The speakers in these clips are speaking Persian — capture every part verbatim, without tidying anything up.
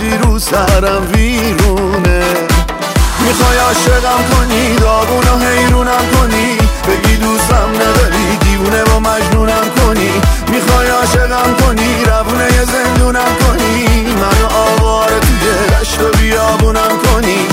هرچی رو سرم ویرونه. میخوای عاشقم کنی، داغون و حیرونم کنی، بگی دوستم نداری، دیوونه و مجنونم کنی. میخوای عاشقم کنی، روونه ی زندونم کنی، منو آواره توی دشت و بیابونم کنی.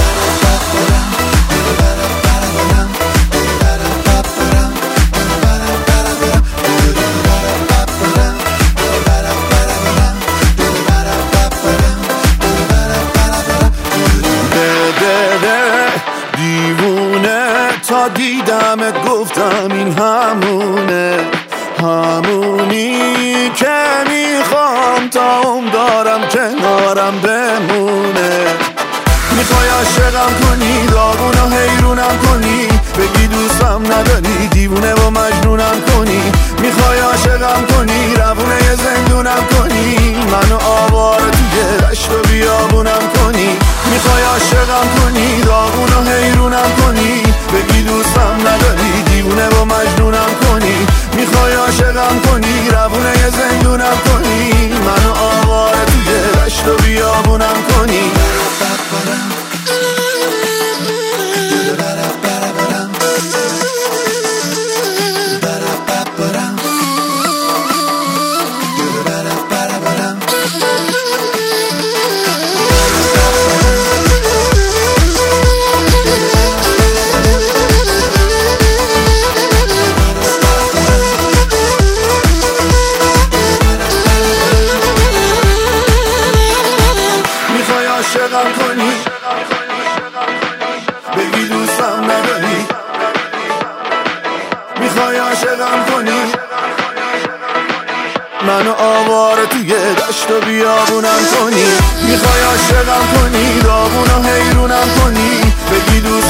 تا دیدمت گفتم این همونه، همونی که میخوام تا عمر دارم کنارم بمونه. میخوای عاشقم کنی، داغون و حیرونم کنی، بگی دوستم نداری، دیوونه و مجنونم کنی. میخوای عاشقم کنی، روونه ی زندونم کنی، منو آواره توی دشت و بیابونم کنی. میخوای عاشقم کنی، داغون و حیرونم کنی، بگی دوستم نداری، دیوونه و مجنونم کنی. میخوای عاشقم کنی، روونه ی زندونم کنی، منو آواره توی دشت و بیابونم کنی. عاشقم کنی، بگی دوستم نداری، میخوای عاشقم کنی، منو آواره توی دشت و بیابونم کنی. میخوای عاشقم کنی، داغون و حیرونم کنی، بگی